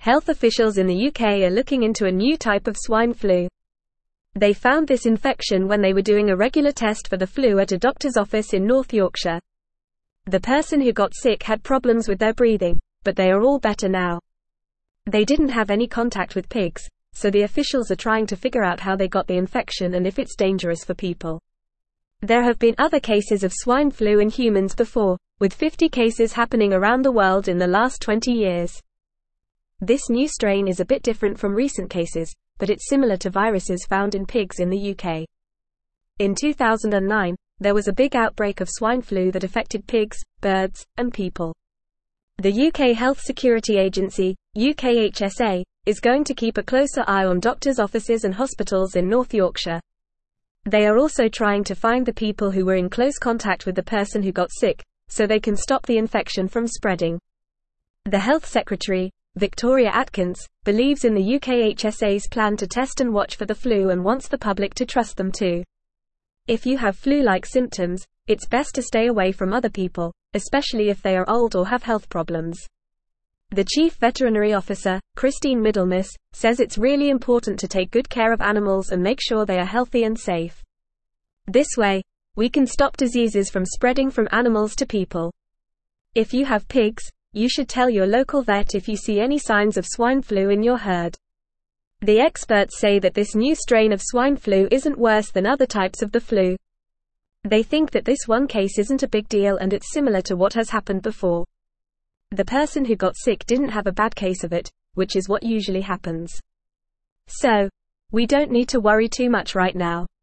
Health officials in the UK are looking into a new type of swine flu. They found this infection when they were doing a regular test for the flu at a doctor's office in North Yorkshire. The person who got sick had problems with their breathing, but they are all better now. They didn't have any contact with pigs, so the officials are trying to figure out how they got the infection and if it's dangerous for people. There have been other cases of swine flu in humans before, with 50 cases happening around the world in the last 20 years. This new strain is a bit different from recent cases, but it's similar to viruses found in pigs in the UK. In 2009, there was a big outbreak of swine flu that affected pigs, birds, and people. The UK Health Security Agency, UKHSA, is going to keep a closer eye on doctors' offices and hospitals in North Yorkshire. They are also trying to find the people who were in close contact with the person who got sick, so they can stop the infection from spreading. The Health Secretary, Victoria Atkins, believes in the UKHSA's plan to test and watch for the flu and wants the public to trust them too. If you have flu-like symptoms, it's best to stay away from other people, especially if they are old or have health problems. The Chief Veterinary Officer, Christine Middlemiss, says it's really important to take good care of animals and make sure they are healthy and safe. This way, we can stop diseases from spreading from animals to people. If you have pigs, you should tell your local vet if you see any signs of swine flu in your herd. The experts say that this new strain of swine flu isn't worse than other types of the flu. They think that this one case isn't a big deal and it's similar to what has happened before. The person who got sick didn't have a bad case of it, which is what usually happens. So, we don't need to worry too much right now.